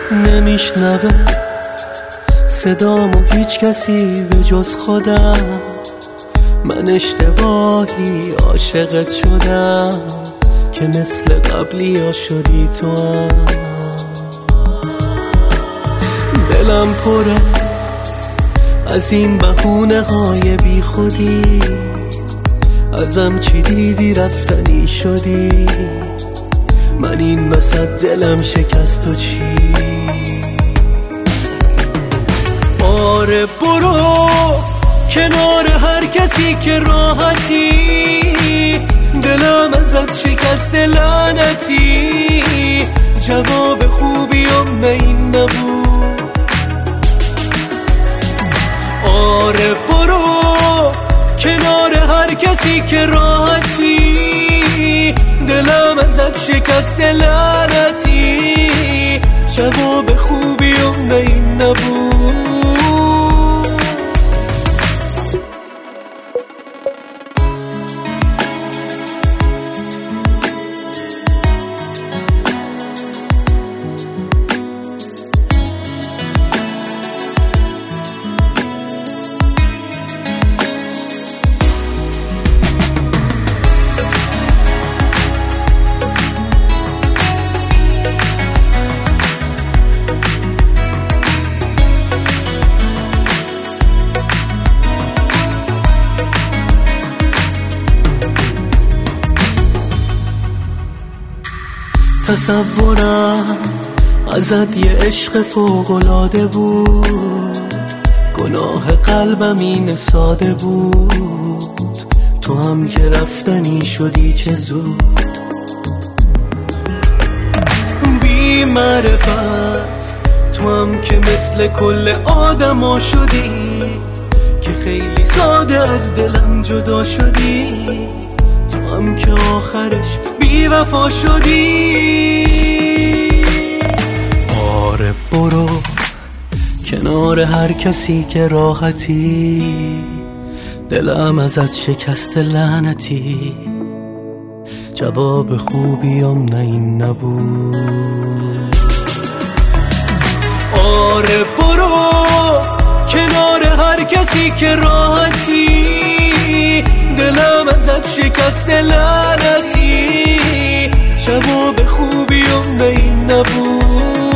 نمیشنوه صدامو هیچ کسی به جز خودم. من اشتباهی عاشقت شدم که مثل قبلی ها شدی تو هم. دلم پره از این بهونه های بی خودی، ازم چی دیدی رفتنی شدی. من این وسط دلم شکست و چی؟ آره برو کنار هر کسی که راحتی، دلم ازت شکست لعنتی. جواب خوبیم نه این نبود. آره برو کنار هر کسی که راحتی، دلم ازت شکست لعنتی. جواب خوبیم نه این نبود. تصورم ازت یه عشق فوق‌العاده بود، گناه قلبم این ساده بود. تو هم که رفتنی شدی چه زود. بی معرفت تو هم که مثل کل آدما شدی، که خیلی ساده از دلم جدا شدی. تو هم که آخرش بی وفا شدی. آره برو کنار هر کسی که راحتی، دلم ازت شکست لعنتی. جواب خوبیم نه این نبود. آره برو کنار هر کسی که راحتی، دلم ازت شکست لعنتی. جواب خوبیم نه این نبود.